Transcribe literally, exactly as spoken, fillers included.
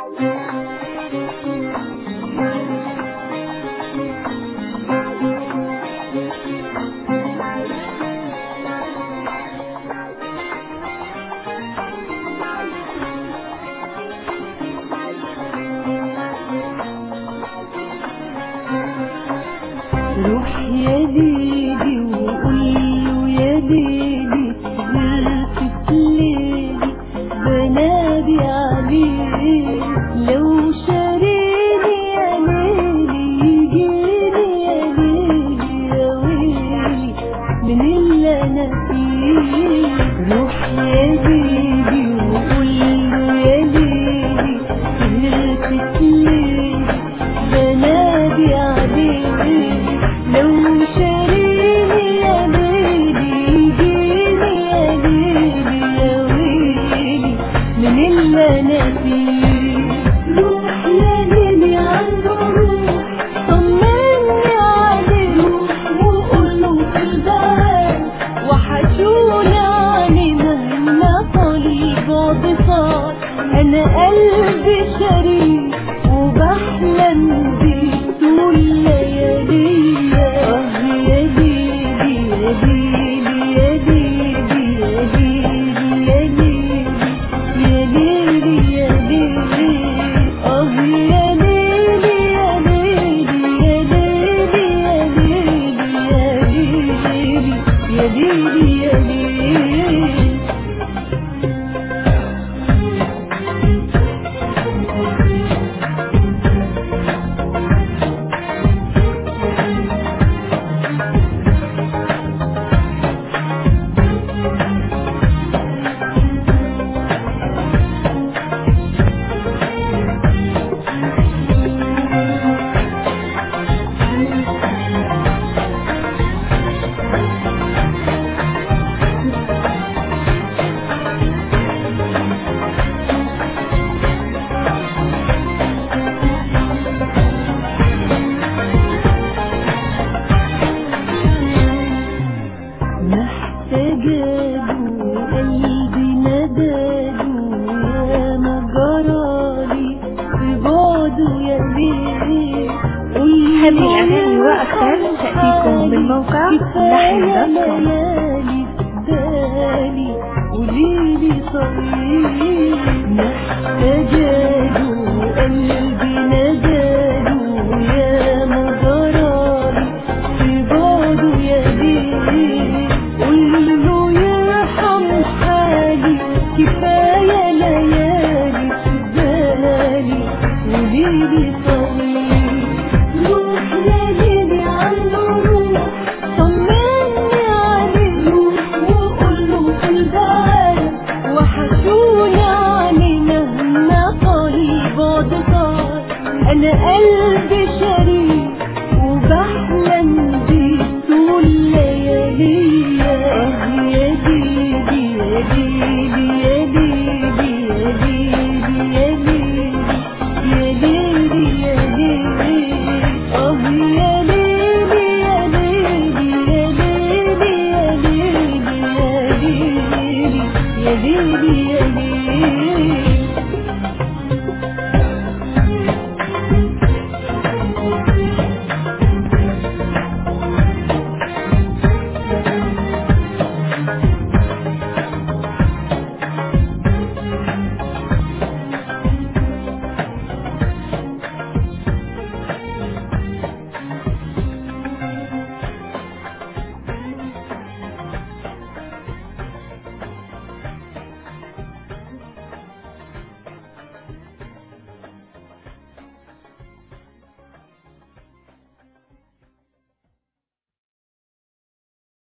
روح يا ليلي وقوله يا ليلي سهرت في ليلي بنادي عليه لو شاريني يا ليلي يجيني يا ليلي يا ويلي من اللي انا فيه. روح يا ليلي وقوله يا ليلي سهرت في ليلي بنادي عليه لو شاريني يا ليلي يجيني يا ليلي يا ويلي من اللي انا فيه. روح يا ليلي عنده روح طمني عليه وقوله في الباب وحشوني عني مهما طال البعد صار انا قلبي شريك وبحلم بيه طول ليالي. قلبي نداله يا ما جرالي في بعده يا ليل. هذه الأغاني وأكثر تأتيكم بالموقع لحن دوت كوم. قوليلي طريق محتاجاله قلبي نداله يا ما جرالي في بعده يا ليل. قوله يرحم حالي كفاية ليالي في بالي قوليلي طريق. روح يا ليلي عنده روح طمني عليه وقوله في البال وحشوني عني مهما طال البعد صار انا قلبي شريك وبحلم بيه طول ليالي. يا ليلي يا ليلي يا ليلي يا ليلي يا ليلي يا ليلي اه يا ليلي يا ليلي يا ليلي يا ليلي يا ليلي يا ليلي يا ليلي.